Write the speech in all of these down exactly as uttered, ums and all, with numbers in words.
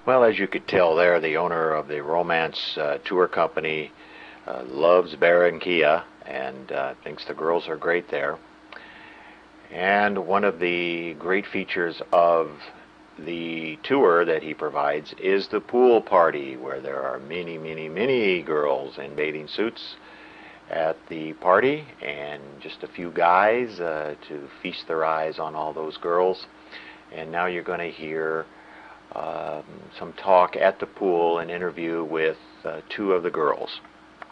Well, as you could tell there, the owner of the Romance uh, Tour Company uh, loves Barranquilla and uh, thinks the girls are great there. And one of the great features of the tour that he provides is the pool party, where there are many, many, many girls in bathing suits at the party and just a few guys uh, to feast their eyes on all those girls. And now you're going to hear um, some talk at the pool, an interview with uh, two of the girls.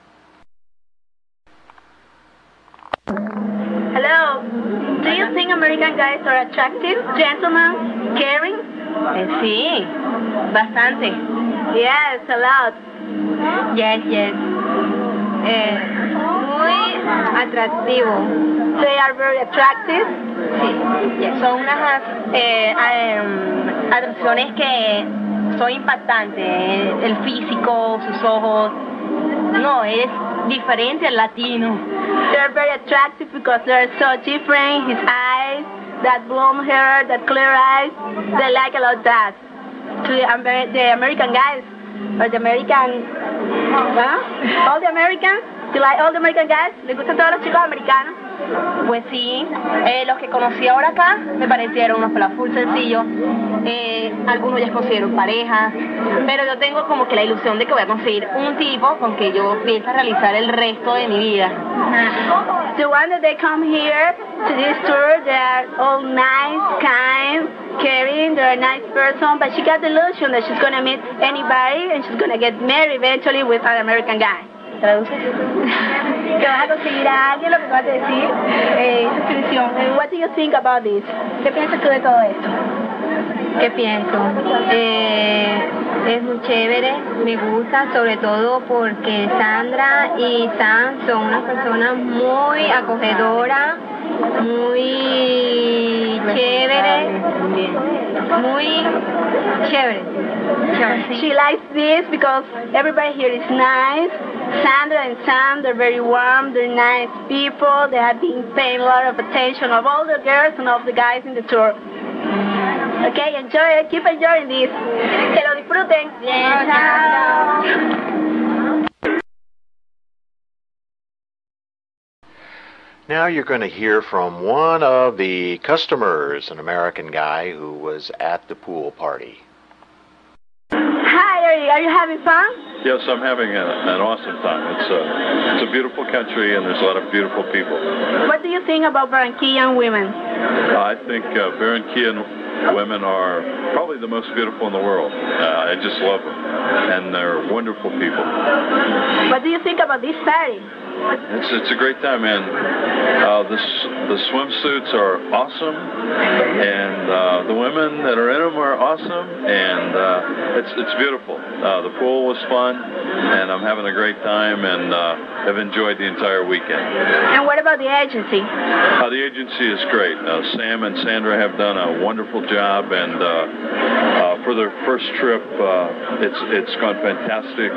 Hello. Do you think American guys are attractive, gentlemen, caring? Eh, sí, bastante. Yes, a lot. Yes, yes. Eh, muy atractivo. They are very attractive. Sí, yes. Son unas eh, um, atracciones que son impactantes. El físico, sus ojos. No, es diferente al latino. They're very attractive because they're so different. His eyes, that blonde hair, that clear eyes, they like a lot that. To the, Amer the American guys, or the American, huh? All the Americans, you like all the American guys? ¿Les gustan todos los chicos americanos? Pues sí, eh, los que conocí ahora acá me parecieron unos pelas full sencillos, eh, algunos ya considero pareja, pero yo tengo como que la ilusión de que voy a conseguir un tipo con que yo pienso realizar el resto de mi vida. The one that they come here to this tour, they are all nice, kind, caring, they're a nice person, but she got the illusion that she's going to meet anybody and she's going to get married eventually with an American guy. ¿Traduce? Que vas a conseguir a alguien, lo que vas a decir, eh, esa expresión. What do you think about this? ¿Qué piensas tú de todo esto? ¿Qué pienso? Eh, es muy chévere, me gusta, sobre todo porque Sandra y Sam son unas personas muy acogedoras, muy chévere, muy chévere. She likes this because everybody here is nice. Sandra and Sam, they're very warm, they're nice people. They have been paying a lot of attention of all the girls and of the guys in the tour. Okay, enjoy it. Keep enjoying this. Que lo disfruten. Bien, chao. Now you're going to hear from one of the customers, an American guy who was at the pool party. Hi, are you, are you having fun? Yes, I'm having a, an awesome time. It's a, it's a beautiful country, and there's a lot of beautiful people. What do you think about Barranquillan women? Uh, I think uh, Barranquillan women are probably the most beautiful in the world. Uh, I just love them, and they're wonderful people. What do you think about this party? It's, it's a great time, man. Uh, the, the swimsuits are awesome, and uh, the women that are in them are awesome, and uh, it's, it's beautiful. Uh, the pool was fun, and I'm having a great time, and uh, have enjoyed the entire weekend. And what about the agency? Uh, the agency is great. Uh, Sam and Sandra have done a wonderful job, and uh, uh, for their first trip, uh, it's, it's gone fantastic.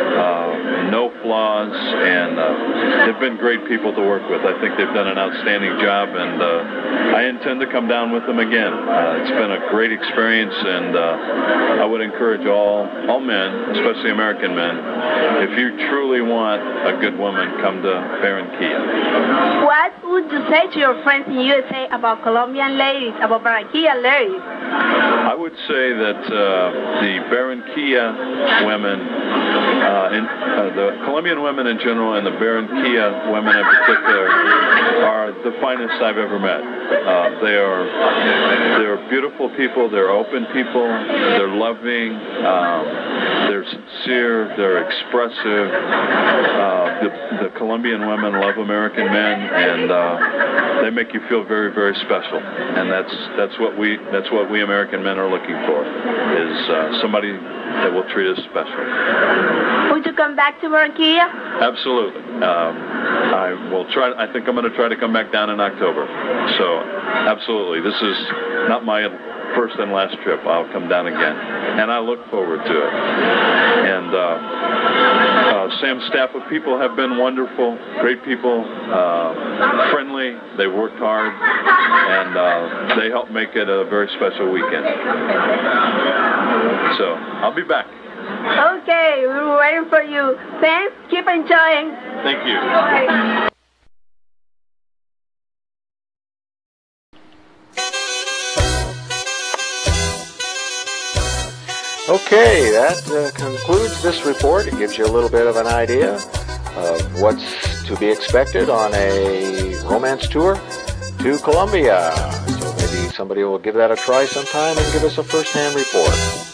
Uh, no flaws, and uh, they've been great people to work with. I think they've done an outstanding job, and uh, I intend to come down with them again. Uh, it's been a great experience, and uh, I would encourage all, all men, especially American men, if you truly want a good woman, come to Barranquilla. What would you say to your friends in U S A about Colombian ladies, about Barranquilla ladies? I would say that uh, the Barranquilla women, uh, in, uh, the Colombian women in general, and the Barranquilla women in particular, are the finest I've ever met. Uh, they are they're beautiful people. They're open people. They're loving. Um, they're sincere. They're expressive. Uh, the, the Colombian women love American men, and uh, they make you feel very, very special. And that's that's what we that's what we American men are looking for, is uh, somebody that will treat us special. Would you come back to Barranquilla? Absolutely. Um, I will try. I think I'm going to try to come back down in October. So, absolutely, this is not my first and last trip. I'll come down again, and I look forward to it. And uh, uh, Sam's staff of people have been wonderful, great people, uh, friendly. They worked hard, and uh, they helped make it a very special weekend. So. I'll be back. Okay, we're waiting for you. Thanks. Keep enjoying. Thank you. Okay. Okay, that uh, concludes this report. It gives you a little bit of an idea of what's to be expected on a romance tour to Colombia. So maybe somebody will give that a try sometime and give us a first-hand report.